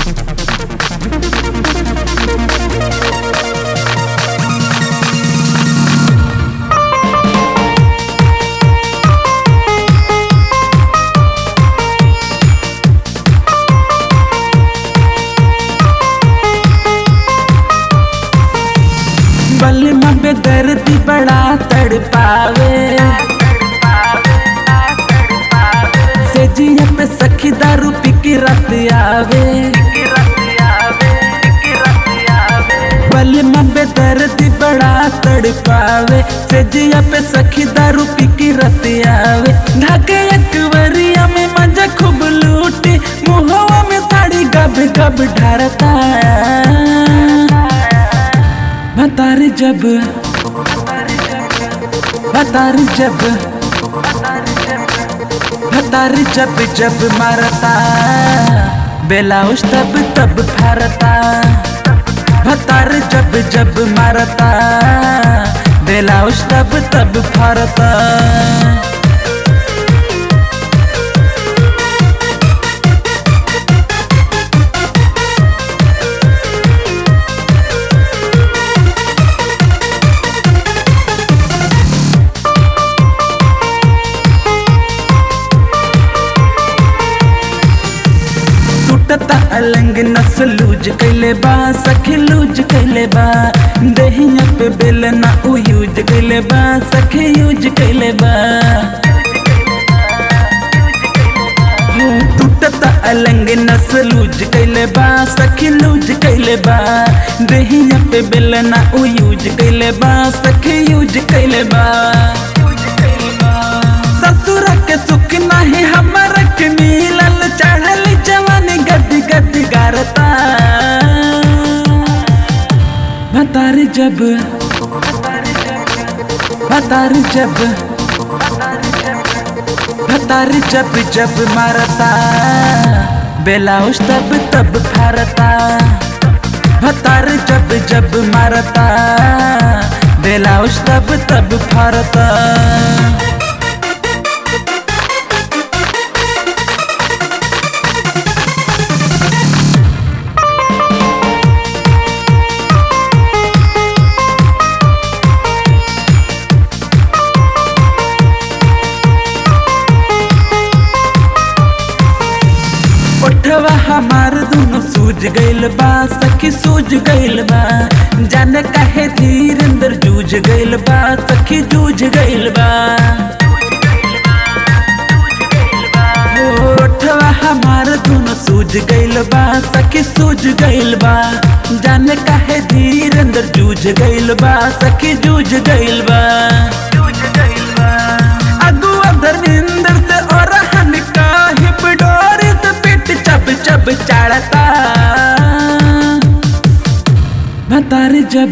बलमा पे दर्द बड़ा तड़पावे, सेजिया पे सखी दारू पी के रात आवे। बलमा पे दर्द बड़ा तड़पावे, सेजिया पे सखी दारू पी के रात आवे। ढाके अकबरिया में मजा खूब लूटी, मुहवा में साड़ी गब गब ढारता। भतार जब भतार जब जब मारता, बेलाउस तब तब फारता। भतार जब जब मारता, बेलाउस तब तब फारता। टूटता अलंग नस लूज कैले बा, सखी लूज कैले बा। दहिया पे बेल ना उ यूज कैले बा, सखी यूज कैले बा। टूटता अलंग नस लूज कैले बा, सखी लूज कैले बा। दहिया पे बेल ना उ यूज कैले बा, सखी यूज कैले बा। ससुर के सुख नहीं हमारा के मिलल, चढ़ल जवानी गद गद गारता। भतार जब जब मारता, बेलाउस तब तब फारता। भतार जब जब मारता, बेलाउस तब तब फारता। ओठवा हमार दोनों सूझ गइल बा, सखी सूझ गइल बा। जाने काहे धीरेंद्र जूझ गइल बा, सखी जूझ गइल बा। ओठवा हमार दोनों सूझ गइल बा, सखी सूझ गइल बा। जाने काहे धीरेंद्र जूझ गइल बा, सखी जूझ गइल बा। अगुआ धर्मेंद्र से और हन का हिप डोरी से पिट चब चब चाड़ता। भतार जब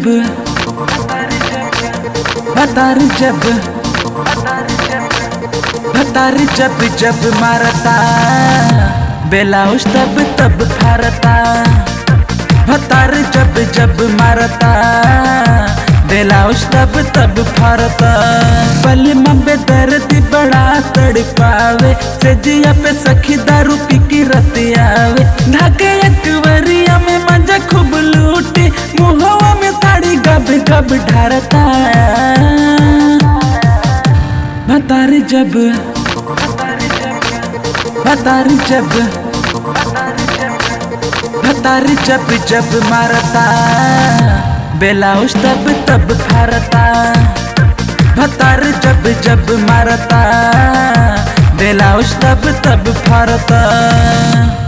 जब मारता, बेलाउस तब तब फारता। भतार जब जब मारता, बेलाउस तब तब फारता। बलमा पे दर्द बड़ा तड़पावे, सेजिया पे सखी दारू पी के रात आवे। ढाके अकबरिया में मजा खूब लूटी, मुहवा में साड़ी गब गब ढारता। भतार जब जब मारता, बेलाउस तब तब फारता। भतार जब जब मारता, बेलाउस तब तब फारता।